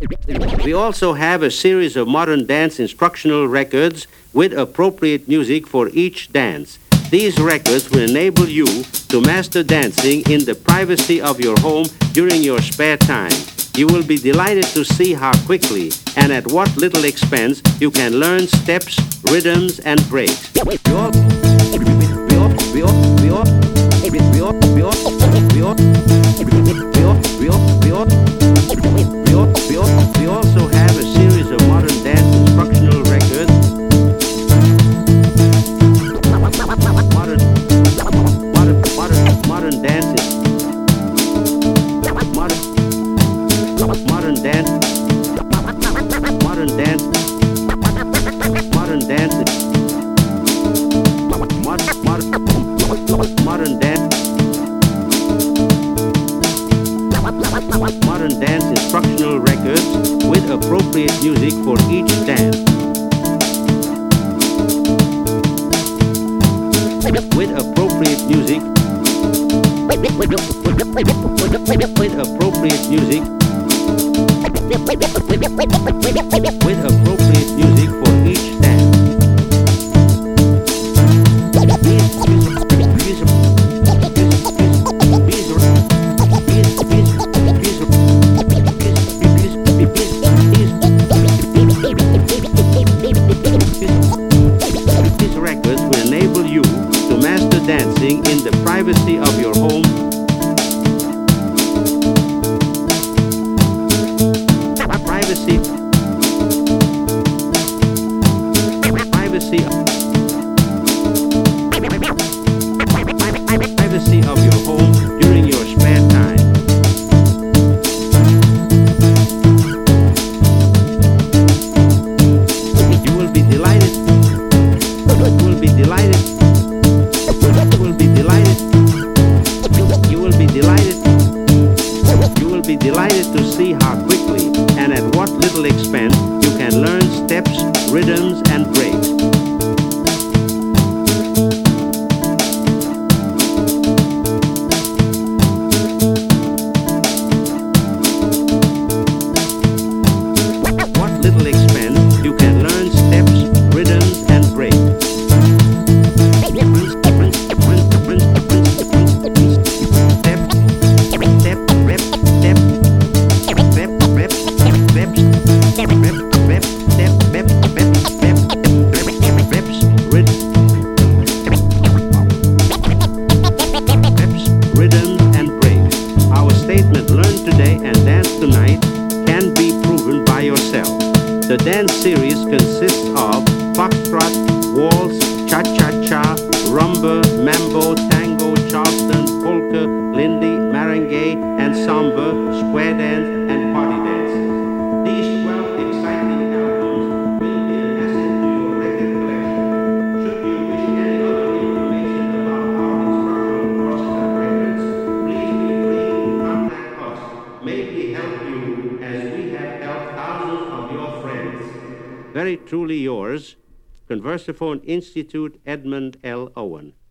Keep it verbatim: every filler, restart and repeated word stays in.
We also have a series of modern dance instructional records with appropriate music for each dance. These records will enable you to master dancing in the privacy of your home during your spare time. You will be delighted to see how quickly and at what little expense you can learn steps, rhythms, and breaks. We all, we all, we all, we all, we all, we all, we all, we all, we all, we all, we all, we all, we all, we also have a series of modern dance instructional records. Modern, modern, modern, modern dances. Modern, modern dance. Modern dance. Modern dance. Modern, modern, modern dance. Modern dance instructional records with appropriate music for each dance. With appropriate music. With appropriate music. With appropriate music for each dance. These records will enable you to master dancing in the privacy of your home. Privacy. Privacy. Privacy of your home during your spare time. You will be delighted. You will be delighted. You will be delighted. You will be delighted. You will be delighted to see how quickly and at what little expense you can learn steps, rhythms, and breaks. What little expense you can learn steps, rhythms, and breaks. The dance series consists of foxtrot, waltz, cha-cha-cha, rumba, mambo, tango, charleston, polka, lindy, merengue, and samba, square dance, and party dance. These twelve exciting albums will be an asset to your record collection. Should you wish any other information about our instructional courses and records, please be free to contact us. May we help you as we have helped thousands of your friends. Very truly yours, Conversophone Institute, Edmund L. Owen.